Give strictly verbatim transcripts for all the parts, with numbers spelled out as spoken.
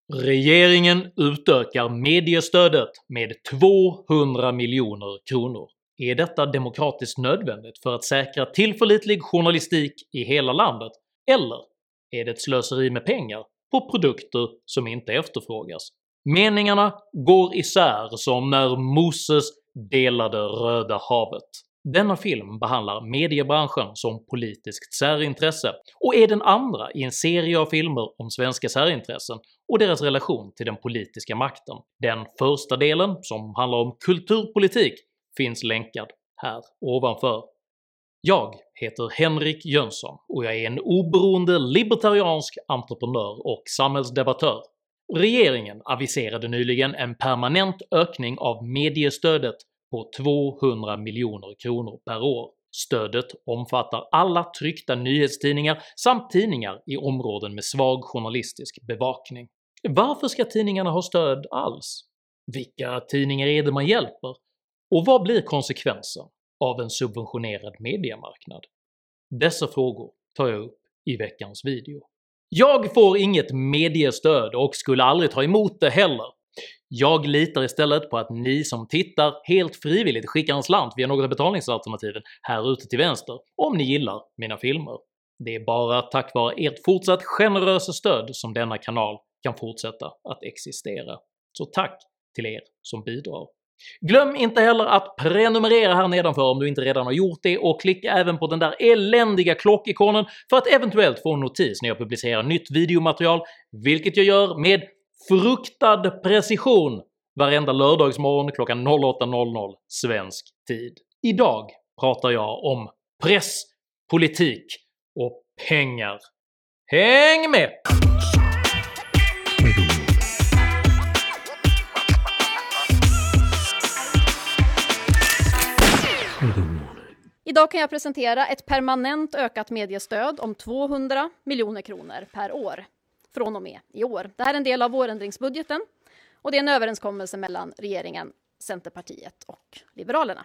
Regeringen utökar mediestödet med tvåhundra miljoner kronor. Är detta demokratiskt nödvändigt för att säkra tillförlitlig journalistik i hela landet, eller är det ett slöseri med pengar på produkter som inte efterfrågas? Meningarna går isär som när Moses delade Röda havet. Denna film behandlar mediebranschen som politiskt särintresse och är den andra i en serie av filmer om svenska särintressen och deras relation till den politiska makten. Den första delen, som handlar om kulturpolitik, finns länkad här ovanför. Jag heter Henrik Jönsson och jag är en oberoende libertariansk entreprenör och samhällsdebattör. Regeringen aviserade nyligen en permanent ökning av mediestödet på tvåhundra miljoner kronor per år. Stödet omfattar alla tryckta nyhetstidningar samt tidningar i områden med svag journalistisk bevakning. Varför ska tidningarna ha stöd alls? Vilka tidningar är det man hjälper? Och vad blir konsekvensen av en subventionerad mediemarknad? Dessa frågor tar jag upp i veckans video. Jag får inget mediestöd och skulle aldrig ta emot det heller. Jag litar istället på att ni som tittar helt frivilligt skickar en slant via något av betalningsalternativen här ute till vänster om ni gillar mina filmer. Det är bara tack vare ert fortsatt generösa stöd som denna kanal kan fortsätta att existera. Så tack till er som bidrar. Glöm inte heller att prenumerera här nedanför om du inte redan har gjort det, och klicka även på den där eländiga klockikonen för att eventuellt få en notis när jag publicerar nytt videomaterial, vilket jag gör med fruktad precision varenda lördagsmorgon klockan åtta svensk tid. Idag pratar jag om press, politik och pengar. Häng med! Idag kan jag presentera ett permanent ökat mediestöd om tvåhundra miljoner kronor per år från och med i år. Det här är en del av vårändringsbudgeten och det är en överenskommelse mellan regeringen, Centerpartiet och Liberalerna.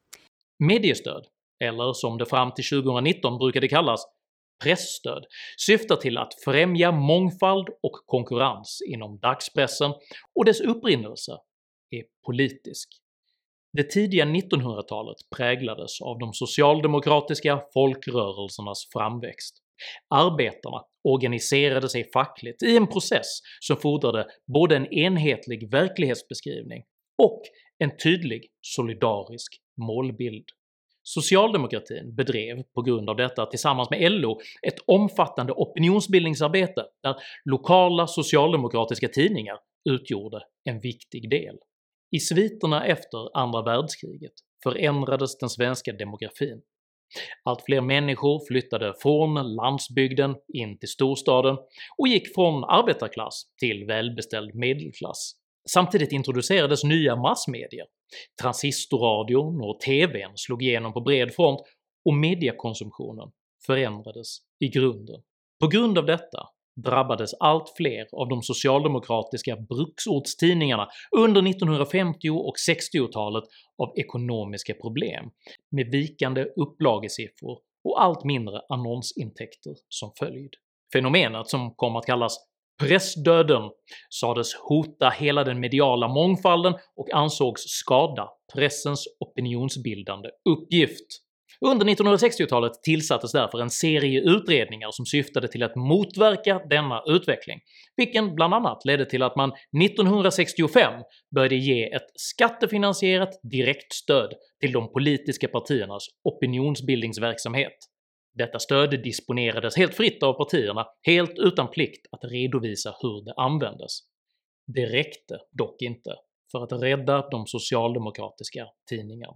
Mediestöd, eller som det fram till tjugonitton brukade kallas pressstöd, syftar till att främja mångfald och konkurrens inom dagspressen, och dess upprinnelse är politisk. Det tidiga nittonhundratalet präglades av de socialdemokratiska folkrörelsernas framväxt. Arbetarna organiserade sig fackligt i en process som fordrade både en enhetlig verklighetsbeskrivning och en tydlig solidarisk målbild. Socialdemokratin bedrev på grund av detta tillsammans med L O ett omfattande opinionsbildningsarbete där lokala socialdemokratiska tidningar utgjorde en viktig del. I sviterna efter andra världskriget förändrades den svenska demografin. Allt fler människor flyttade från landsbygden in till storstaden och gick från arbetarklass till välbeställd medelklass. Samtidigt introducerades nya massmedier. Transistorradion och tvn slog igenom på bred front och mediekonsumtionen förändrades i grunden. På grund av detta drabbades allt fler av de socialdemokratiska bruksortstidningarna under nittonhundrafemtio- och sextiotalet av ekonomiska problem, med vikande upplagesiffror och allt mindre annonsintäkter som följd. Fenomenet, som kom att kallas pressdöden, sades hota hela den mediala mångfalden och ansågs skada pressens opinionsbildande uppgift. Under nittonhundrasextiotalet tillsattes därför en serie utredningar som syftade till att motverka denna utveckling, vilken bland annat ledde till att man nittonhundrasextiofem började ge ett skattefinansierat direktstöd till de politiska partiernas opinionsbildningsverksamhet. Detta stöd disponerades helt fritt av partierna, helt utan plikt att redovisa hur det användes. Det räckte dock inte för att rädda de socialdemokratiska tidningarna.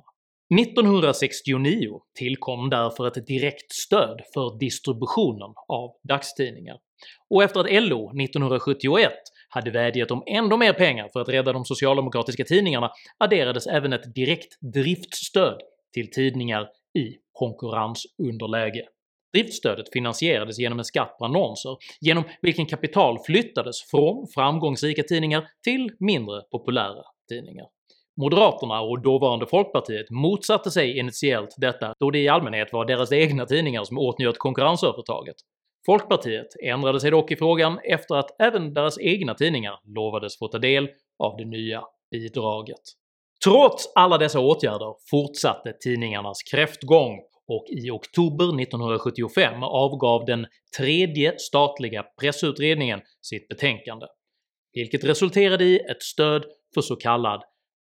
nittonhundrasextionio tillkom därför ett direkt stöd för distributionen av dagstidningar, och efter att L O nittonhundrasjuttioett hade vädjat om ändå mer pengar för att rädda de socialdemokratiska tidningarna adderades även ett direkt driftsstöd till tidningar i konkurrensunderläge. Driftstödet finansierades genom en skatt på annonser, genom vilken kapital flyttades från framgångsrika tidningar till mindre populära tidningar. Moderaterna och dåvarande Folkpartiet motsatte sig initiellt detta, då det i allmänhet var deras egna tidningar som åtnjöt konkurrensövertaget. Folkpartiet ändrade sig dock i frågan efter att även deras egna tidningar lovades få ta del av det nya bidraget. Trots alla dessa åtgärder fortsatte tidningarnas kräftgång, och i oktober nittonhundrasjuttiofem avgav den tredje statliga pressutredningen sitt betänkande, vilket resulterade i ett stöd för så kallad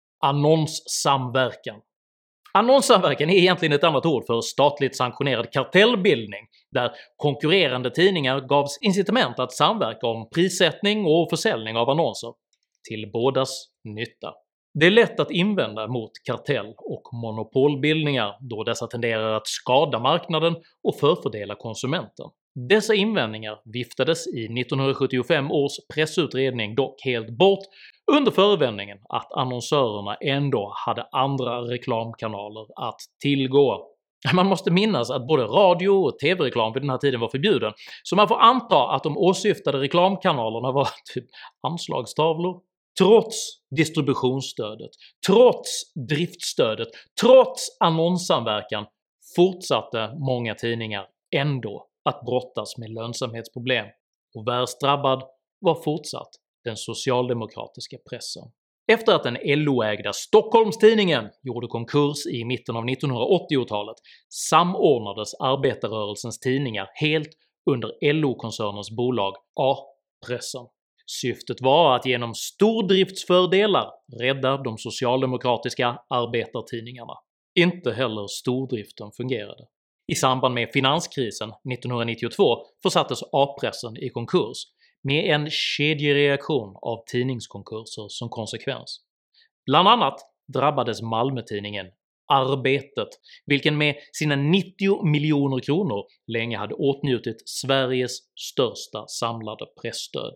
annonssamverkan. Annonssamverkan är egentligen ett annat ord för statligt sanktionerad kartellbildning, där konkurrerande tidningar gavs incitament att samverka om prissättning och försäljning av annonser, till bådas nytta. Det är lätt att invända mot kartell- och monopolbildningar då dessa tenderar att skada marknaden och förfördela konsumenten. Dessa invändningar viftades i nittonhundrasjuttiofem års pressutredning dock helt bort under förevändningen att annonsörerna ändå hade andra reklamkanaler att tillgå. Man måste minnas att både radio och tv-reklam vid den här tiden var förbjuden, så man får anta att de åsyftade reklamkanalerna var typ anslagstavlor. Trots distributionsstödet, trots driftstödet, trots annonssamverkan fortsatte många tidningar ändå att brottas med lönsamhetsproblem, och värst drabbad var fortsatt den socialdemokratiska pressen. Efter att den L O-ägda Stockholms-Tidningen gjorde konkurs i mitten av nittonhundraåttiotalet samordnades arbetarrörelsens tidningar helt under L O-koncernens bolag A-pressen. Syftet var att genom stordriftsfördelar rädda de socialdemokratiska arbetartidningarna. Inte heller stordriften fungerade. I samband med finanskrisen nittonhundranittiotvå försattes A-pressen i konkurs, med en kedjereaktion av tidningskonkurser som konsekvens. Bland annat drabbades Malmötidningen Arbetet, vilken med sina nittio miljoner kronor länge hade åtnjutit Sveriges största samlade pressstöd.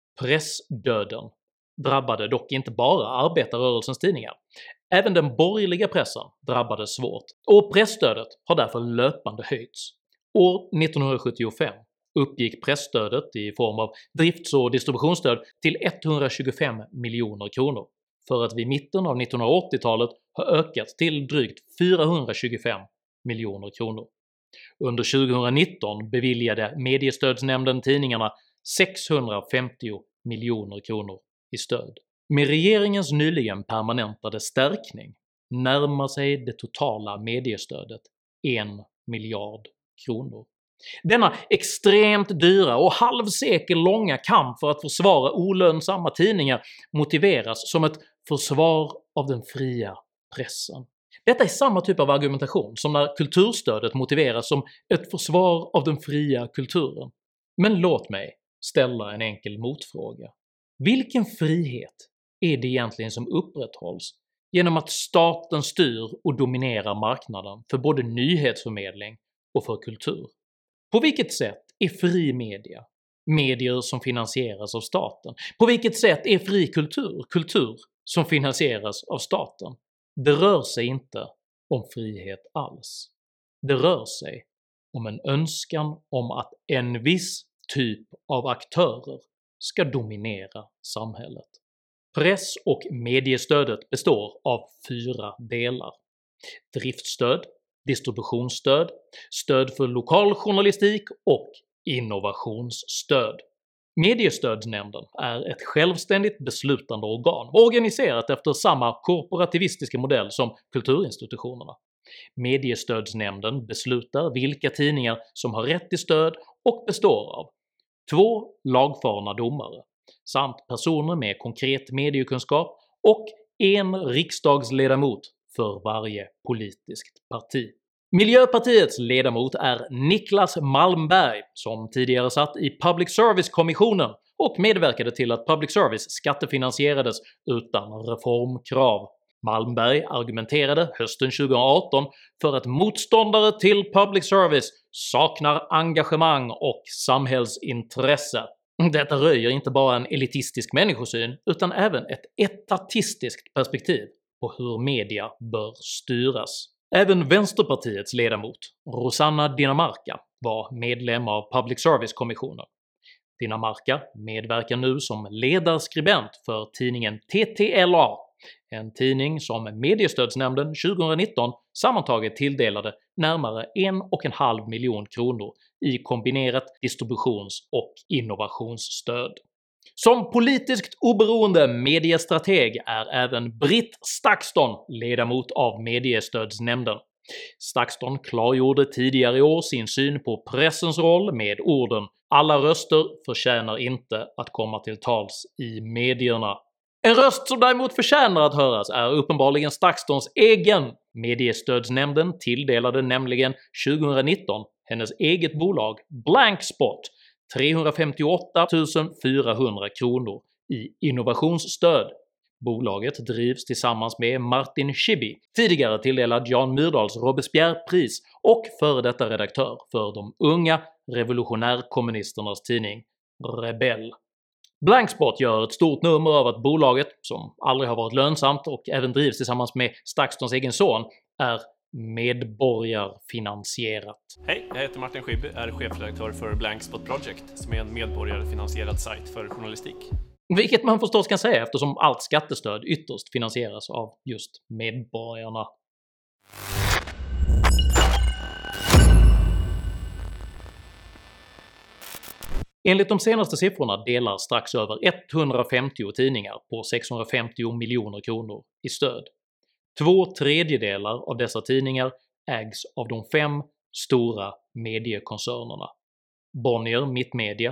Pressdöden drabbade dock inte bara arbetarrörelsens tidningar, även den borgerliga pressen drabbades svårt, och pressstödet har därför löpande höjts. År nittonhundrasjuttiofem uppgick pressstödet i form av drifts- och distributionsstöd till etthundratjugofem miljoner kronor, för att vid mitten av nittonhundraåttiotalet ha ökat till drygt fyrahundratjugofem miljoner kronor. Under tjugohundranitton beviljade mediestödsnämnden tidningarna sexhundrafemtio miljoner kronor i stöd. Med regeringens nyligen permanentade stärkning närmar sig det totala mediestödet en miljard kronor. Denna extremt dyra och halvsekellånga kamp för att försvara olönsamma tidningar motiveras som ett försvar av den fria pressen. Detta är samma typ av argumentation som när kulturstödet motiveras som ett försvar av den fria kulturen. Men låt mig ställa en enkel motfråga. Vilken frihet är det egentligen som upprätthålls genom att staten styr och dominerar marknaden för både nyhetsförmedling och för kultur? På vilket sätt är fri media medier som finansieras av staten? På vilket sätt är fri kultur kultur som finansieras av staten? Det rör sig inte om frihet alls. Det rör sig om en önskan om att en viss typ av aktörer ska dominera samhället. Press- och mediestödet består av fyra delar: driftsstöd, distributionsstöd, stöd för lokal journalistik och innovationsstöd. Mediestödsnämnden är ett självständigt beslutande organ, organiserat efter samma korporativistiska modell som kulturinstitutionerna. Mediestödsnämnden beslutar vilka tidningar som har rätt till stöd och består av två lagfarna domare samt personer med konkret mediekunskap och en riksdagsledamot för varje politiskt parti. Miljöpartiets ledamot är Niklas Malmberg, som tidigare satt i Public Service-kommissionen och medverkade till att public service skattefinansierades utan reformkrav. Malmberg argumenterade hösten tjugoarton för att motståndare till public service saknar engagemang och samhällsintresse. Detta röjer inte bara en elitistisk människosyn utan även ett etatistiskt perspektiv på hur media bör styras. Även Vänsterpartiets ledamot, Rosanna Dinamarca, var medlem av Public Service-kommissionen. Dinamarca medverkar nu som ledarskribent för tidningen T T L A, en tidning som mediestödsnämnden tjugohundranitton sammantaget tilldelade närmare en och en halv miljon kronor i kombinerat distributions- och innovationsstöd. Som politiskt oberoende mediestrateg är även Britt Stakston ledamot av mediestödsnämnden. Stakston klargjorde tidigare i år sin syn på pressens roll med orden “Alla röster förtjänar inte att komma till tals i medierna”. En röst som däremot förtjänar att höras är uppenbarligen Stakstons egen. Mediestödsnämnden tilldelade nämligen tjugohundranitton hennes eget bolag Blankspot trehundrafemtioåtta tusen fyrahundra kronor i innovationsstöd. Bolaget drivs tillsammans med Martin Schibbye, tidigare tilldelad Jan Myrdals Robespierre-pris och före detta redaktör för de unga revolutionärkommunisternas tidning Rebell. Blankspot gör ett stort nummer av att bolaget, som aldrig har varit lönsamt och även drivs tillsammans med Stakstons egen son, är medborgarfinansierat. Hej, jag heter Martin Schibbye, är chefredaktör för Blankspot Project, som är en medborgarfinansierad sajt för journalistik. Vilket man förstås kan säga eftersom allt skattestöd ytterst finansieras av just medborgarna. Enligt de senaste siffrorna delar strax över etthundrafemtio tidningar på sexhundrafemtio miljoner kronor i stöd. Två tredjedelar av dessa tidningar ägs av de fem stora mediekoncernerna Bonnier Mittmedia,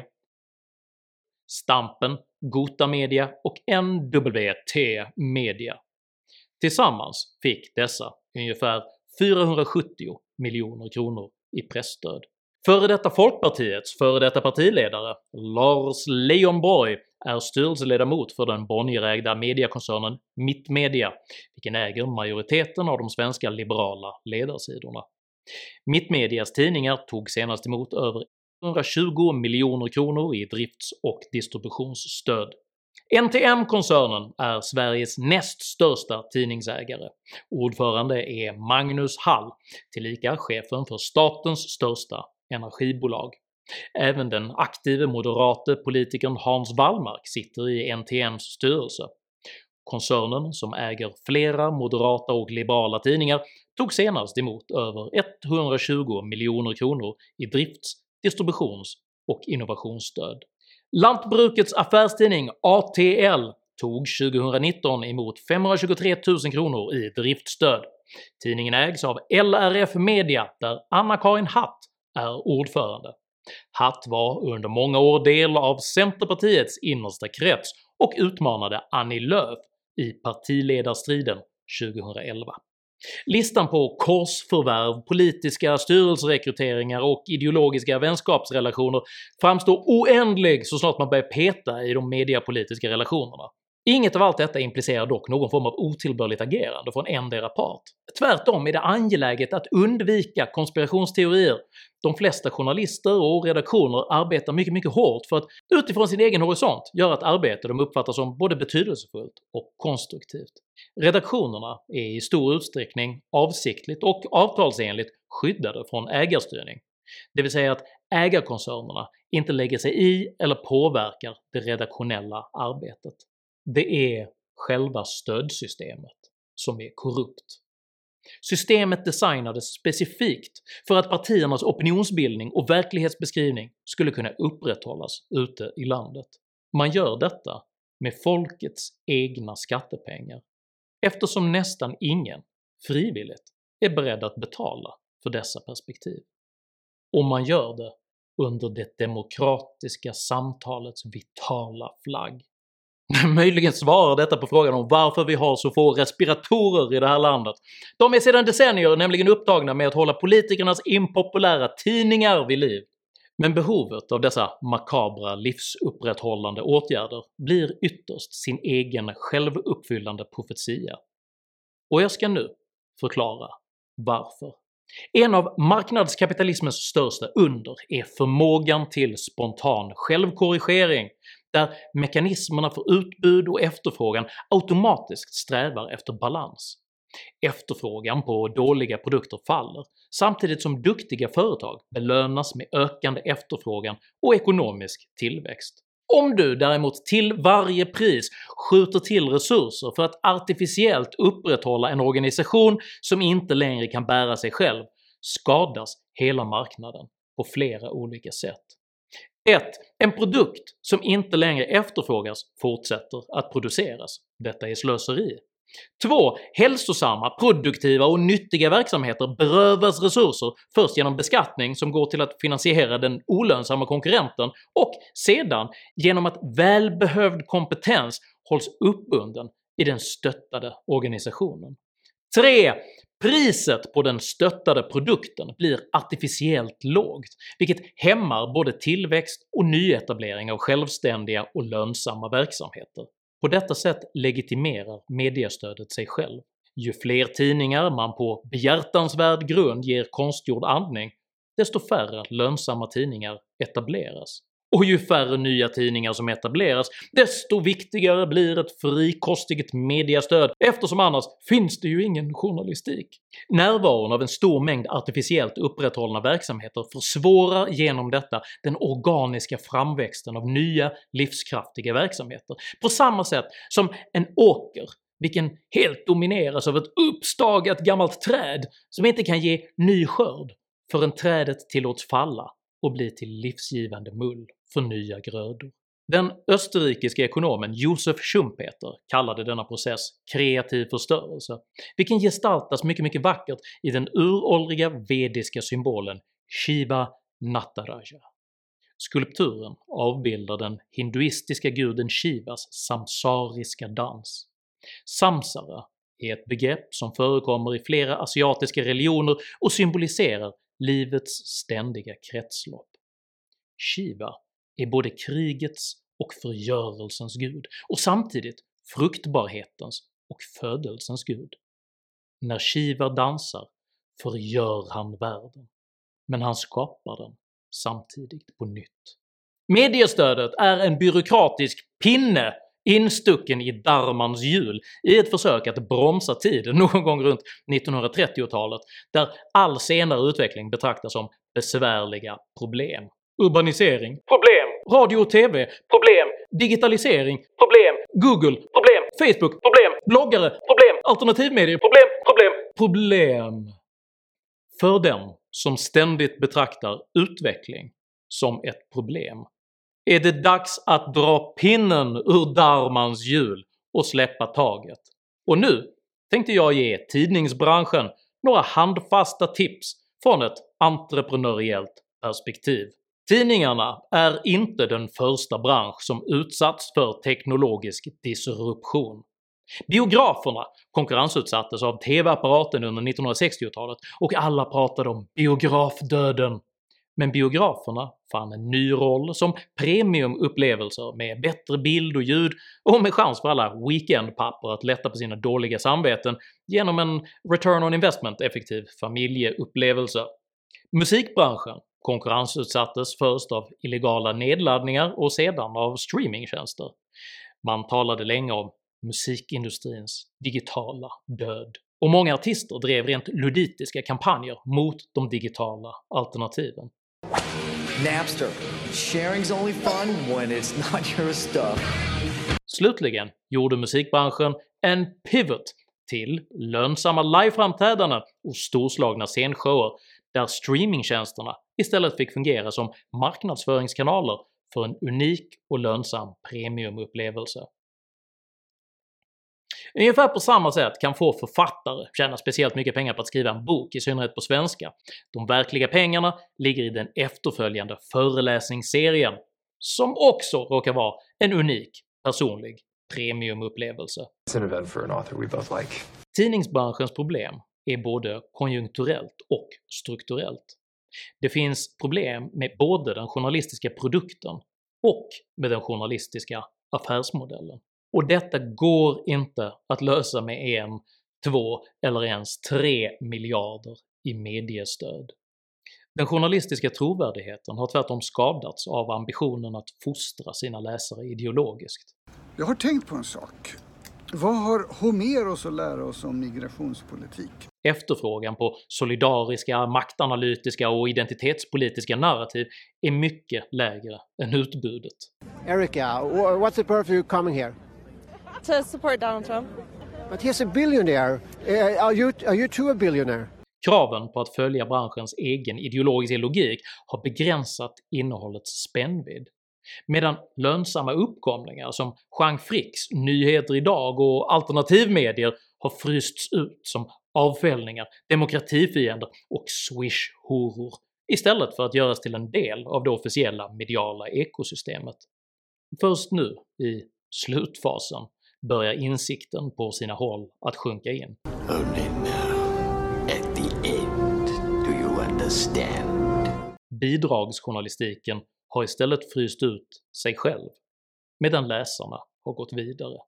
Stampen, Gota Media och N W T Media. Tillsammans fick dessa ungefär fyrahundrasjuttio miljoner kronor i pressstöd. Före detta Folkpartiets före detta partiledare Lars Leijonborg är styrelseledamot för den Bonnierägda mediekoncernen Mittmedia, vilken äger majoriteten av de svenska liberala ledarsidorna. Mittmedias tidningar tog senast emot över etthundratjugo miljoner kronor i drifts- och distributionsstöd. N T M-koncernen är Sveriges näst största tidningsägare. Ordförande är Magnus Hall, tillika chefen för statens största energibolag. Även den aktive moderate politikern Hans Wallmark sitter i N T M's styrelse. Koncernen, som äger flera moderata och liberala tidningar, tog senast emot över etthundratjugo miljoner kronor i drifts-, distributions- och innovationsstöd. Lantbrukets affärstidning A T L tog tjugohundranitton emot femhundratjugotre tusen kronor i driftstöd. Tidningen ägs av L R F Media där Anna-Karin Hatt är ordförande. Hatt var under många år del av Centerpartiets innersta krets och utmanade Annie Lööf i partiledarstriden tjugohundraelva. Listan på korsförvärv, politiska styrelserekryteringar och ideologiska vänskapsrelationer framstår oändlig så snart man börjar peta i de mediapolitiska relationerna. Inget av allt detta implicerar dock någon form av otillbörligt agerande från endera part. Tvärtom är det angeläget att undvika konspirationsteorier. De flesta journalister och redaktioner arbetar mycket mycket hårt för att utifrån sin egen horisont göra ett arbete de uppfattar som både betydelsefullt och konstruktivt. Redaktionerna är i stor utsträckning avsiktligt och avtalsenligt skyddade från ägarstyrning, det vill säga att ägarkoncernerna inte lägger sig i eller påverkar det redaktionella arbetet. Det är själva stödsystemet som är korrupt. Systemet designades specifikt för att partiernas opinionsbildning och verklighetsbeskrivning skulle kunna upprätthållas ute i landet. Man gör detta med folkets egna skattepengar, eftersom nästan ingen frivilligt är beredd att betala för dessa perspektiv. Och man gör det under det demokratiska samtalets vitala flagg. Möjligen svarar detta på frågan om varför vi har så få respiratorer i det här landet. De är sedan decennier nämligen upptagna med att hålla politikernas impopulära tidningar vid liv. Men behovet av dessa makabra livsupprätthållande åtgärder blir ytterst sin egen självuppfyllande profetia. Och jag ska nu förklara varför. En av marknadskapitalismens största under är förmågan till spontan självkorrigering, där mekanismerna för utbud och efterfrågan automatiskt strävar efter balans. Efterfrågan på dåliga produkter faller, samtidigt som duktiga företag belönas med ökande efterfrågan och ekonomisk tillväxt. Om du däremot till varje pris skjuter till resurser för att artificiellt upprätthålla en organisation som inte längre kan bära sig själv, skadas hela marknaden. på flera olika sätt. ett. En produkt som inte längre efterfrågas fortsätter att produceras. Detta är slöseri. två. Hälsosamma, produktiva och nyttiga verksamheter berövas resurser först genom beskattning som går till att finansiera den olönsamma konkurrenten och sedan genom att välbehövd kompetens hålls uppbunden i den stöttade organisationen. tre. Priset på den stöttade produkten blir artificiellt lågt, vilket hämmar både tillväxt och nyetablering av självständiga och lönsamma verksamheter. På detta sätt legitimerar mediestödet sig själv. Ju fler tidningar man på behjärtansvärd grund ger konstgjord andning, desto färre lönsamma tidningar etableras. Och ju färre nya tidningar som etableras, desto viktigare blir ett frikostigt mediastöd eftersom annars finns det ju ingen journalistik. Närvaron av en stor mängd artificiellt upprätthållna verksamheter försvårar genom detta den organiska framväxten av nya livskraftiga verksamheter, på samma sätt som en åker vilken helt domineras av ett uppstagat gammalt träd som inte kan ge ny skörd förrän trädet tillåts falla och bli till livsgivande mull för nya grödor. Den österrikiske ekonomen Josef Schumpeter kallade denna process kreativ förstörelse, vilken gestaltas mycket mycket vackert i den uråldriga vediska symbolen Shiva Nataraja. Skulpturen avbildar den hinduistiska guden Shivas samsariska dans. Samsara är ett begrepp som förekommer i flera asiatiska religioner och symboliserar livets ständiga kretslopp. Shiva är både krigets och förgörelsens gud och samtidigt fruktbarhetens och födelsens gud. När Shiva dansar förgör han världen, men han skapar den samtidigt på nytt. Mediestödet är en byråkratisk pinne instucken i Dharmans hjul i ett försök att bromsa tiden någon gång runt nittonhundratrettiotalet, där all senare utveckling betraktas som besvärliga problem. Urbanisering, problem. Radio och tv, problem. Digitalisering, problem. Google, problem. Facebook, problem. Bloggare, problem. Alternativmedier, problem. Problem. Problem. För den som ständigt betraktar utveckling som ett problem är det dags att dra pinnen ur Dharmans hjul och släppa taget. Och nu tänkte jag ge tidningsbranschen några handfasta tips från ett entreprenöriellt perspektiv. Tidningarna är inte den första bransch som utsatts för teknologisk disruption. Biograferna konkurrensutsattes av tv-apparaten under nittonhundrasextiotalet och alla pratade om biografdöden. Men biograferna fann en ny roll som premiumupplevelser med bättre bild och ljud och med chans för alla weekendpapper att lätta på sina dåliga samveten genom en return on investment-effektiv familjeupplevelse. Musikbranschen konkurrensutsattes först av illegala nedladdningar och sedan av streamingtjänster. Man talade länge om musikindustrins digitala död, och många artister drev rent luditiska kampanjer mot de digitala alternativen. Napster. Sharing's only fun when it's not your stuff. Slutligen gjorde musikbranschen en pivot till lönsamma liveframträdanden och storslagna scenshower där streamingtjänsterna istället fick fungera som marknadsföringskanaler för en unik och lönsam premiumupplevelse. Ungefär på samma sätt kan få författare tjäna speciellt mycket pengar på att skriva en bok, i synnerhet på svenska. De verkliga pengarna ligger i den efterföljande föreläsningsserien, som också råkar vara en unik, personlig premiumupplevelse. It's an event for an author we both like. Tidningsbranschens problem är både konjunkturellt och strukturellt. Det finns problem med både den journalistiska produkten och med den journalistiska affärsmodellen. Och detta går inte att lösa med en, två eller ens tre miljarder i mediestöd. Den journalistiska trovärdigheten har tvärtom skadats av ambitionen att fostra sina läsare ideologiskt. Jag har tänkt på en sak. Vad har Homeros att lära oss om migrationspolitik? Efterfrågan på solidariska, maktanalytiska och identitetspolitiska narrativ är mycket lägre än utbudet. Erica, what's the purpose of you coming here? To support Donald Trump. But he's a billionaire. Uh, are you are you too a billionaire? Kraven på att följa branschens egen ideologiska logik har begränsat innehållets spännvidd, medan lönsamma uppkomlingar som Jean Fricks Nyheter idag och alternativmedier har frysts ut som avfällningar, demokratifiender och swish-horor istället för att göras till en del av det officiella mediala ekosystemet. Först nu, i slutfasen, börjar insikten på sina håll att sjunka in. Only now, at the end, do you understand? Bidragsjournalistiken har istället fryst ut sig själv, medan läsarna har gått vidare.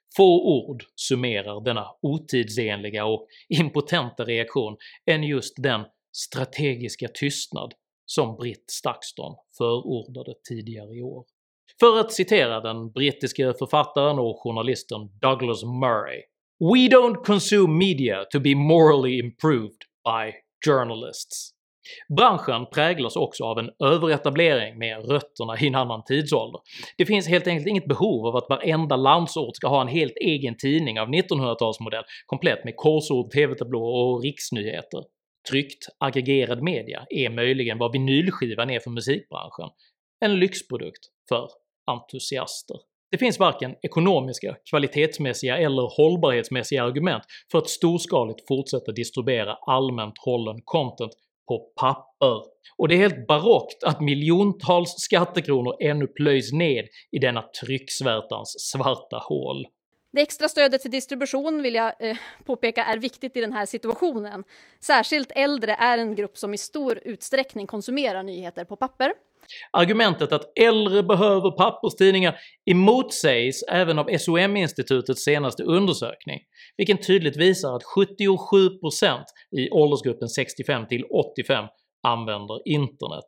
Få ord summerar denna otidsenliga och impotenta reaktion än just den strategiska tystnad som Britt Stakston förordade tidigare i år. För att citera den brittiska författaren och journalisten Douglas Murray: “We don't consume media to be morally improved by journalists.” Branschen präglas också av en överetablering med rötterna i en annan tidsålder. Det finns helt enkelt inget behov av att varenda landsort ska ha en helt egen tidning av nittonhundratalsmodell komplett med korsord, tv-tablå och riksnyheter. Tryckt aggregerad media är möjligen vad vinylskivan är för musikbranschen, en lyxprodukt för entusiaster. Det finns varken ekonomiska, kvalitetsmässiga eller hållbarhetsmässiga argument för att storskaligt fortsätta distribuera allmänt hållen content på papper, och det är helt barockt att miljontals skattekronor ännu plöjs ned i denna trycksvärtans svarta hål. Det extra stödet till distribution vill jag eh, påpeka är viktigt i den här situationen. Särskilt äldre är en grupp som i stor utsträckning konsumerar nyheter på papper. Argumentet att äldre behöver papperstidningar emotsägs även av S O M-institutets senaste undersökning, vilken tydligt visar att sjuttiosju procent i åldersgruppen sextiofem till åttiofem använder internet.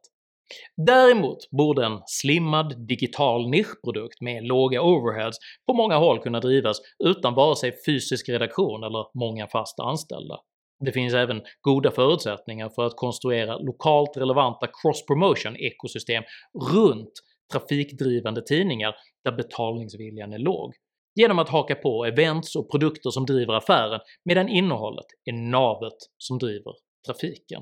Däremot borde en slimmad digital nischprodukt med låga overheads på många håll kunna drivas utan vare sig fysisk redaktion eller många fasta anställda. Det finns även goda förutsättningar för att konstruera lokalt relevanta cross-promotion-ekosystem runt trafikdrivande tidningar där betalningsviljan är låg, genom att haka på events och produkter som driver affären medan innehållet är navet som driver trafiken.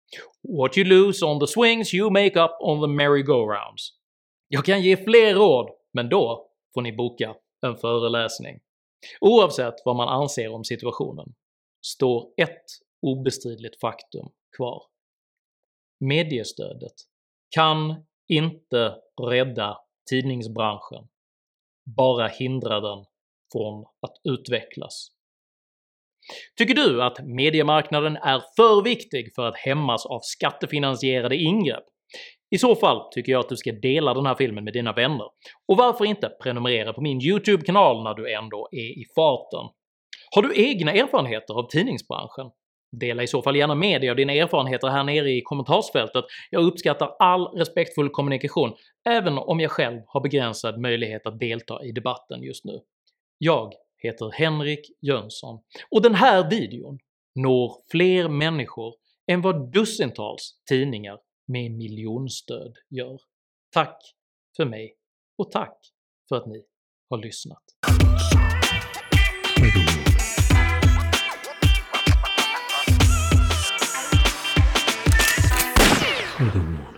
What you lose on the swings you make up on the merry-go-rounds. Jag kan ge fler råd, men då får ni boka en föreläsning. Oavsett vad man anser om situationen står ett obestridligt faktum kvar. Mediestödet kan inte rädda tidningsbranschen, bara hindra den från att utvecklas. Tycker du att mediemarknaden är för viktig för att hämmas av skattefinansierade ingrepp? I så fall tycker jag att du ska dela den här filmen med dina vänner, och varför inte prenumerera på min YouTube-kanal när du ändå är i farten. Har du egna erfarenheter av tidningsbranschen? Dela i så fall gärna med dig av dina erfarenheter här nere i kommentarsfältet. Jag uppskattar all respektfull kommunikation, även om jag själv har begränsad möjlighet att delta i debatten just nu. Jag heter Henrik Jönsson, och den här videon når fler människor än vad dussintals tidningar med miljonstöd gör. Tack för mig, och tack för att ni har lyssnat. Furthermore.